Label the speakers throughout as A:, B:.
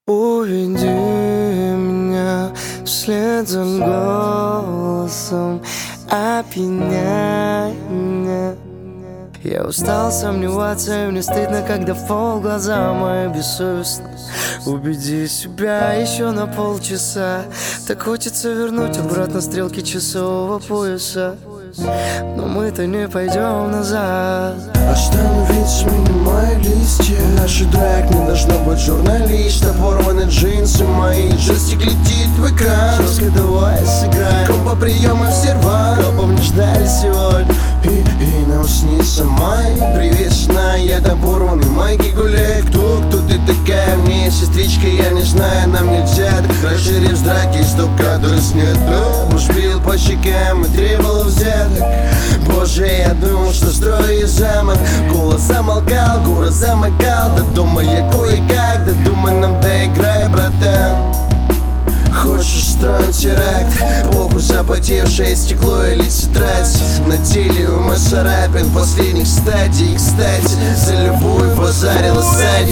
A: Уведи меня вслед за голосом, опьяняй меня. Я устал сомневаться, и мне стыдно, когда в пол глаза мои бессовестны. Убеди себя еще на полчаса. Так хочется вернуть обратно стрелки часового пояса, но мы-то не пойдем назад.
B: Остановись, меня мои листья. Наши драк не должно быть журналиста. Порваны джинсы мои, джойстик летит в экран. Жестко давай сыграем, компа приема все рваем. Копов не ждали сегодня, и нам снится май. Привет, сна, я там порванный майки гуляй. Кто ты такая мне, сестричка, я не знаю. Нам нельзя так расширив с драки, стоп, который снят. Уж бил по щекам и требовал взяток. Боже, я думал, что строю замок. Голос замолкал, город замыкал. До дома я кое-как, до дома нам доиграй, братан. Хочешь строить теракт? Похуй, запотевшее стекло или тетрадь. На теле у нас царапин последних стадий. Кстати, за любовь базарила сзади.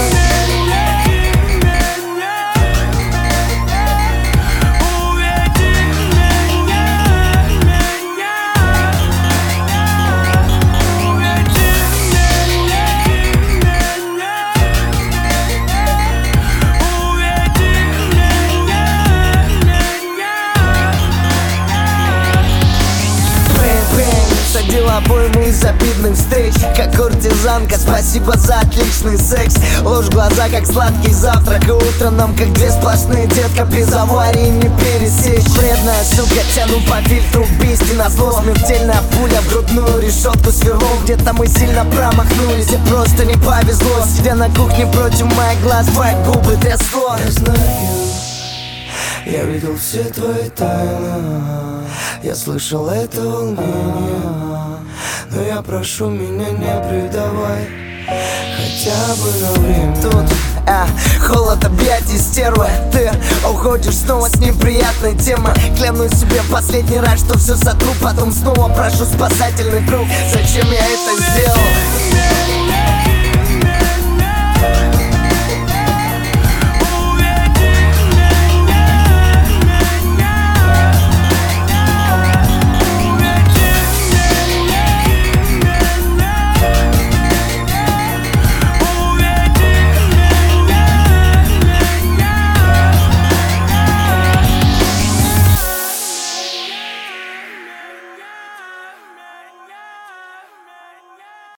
A: Садила обоймы из обидных встреч, как куртизанка, спасибо за отличный секс. Ложь в глаза, как сладкий завтрак, и утро нам, как две сплошные, детка, без аварии не пересечь. Вредная сука, тяну по фильтру бисти. Назло смертельная пуля в грудную решетку сверло. Где-то мы сильно промахнулись, и просто не повезло. Сидя на кухне против моих глаз, твои губы трясло.
B: Я знаю, я видел все твои тайны, я слышал это волнение, но я прошу, меня не предавай, хотя бы на время.
A: Тут холод объятий, стерва. Ты уходишь снова с неприятной темы. Клянусь себе последний раз, что все сотру. Потом снова прошу спасательный круг. Зачем я это сделал?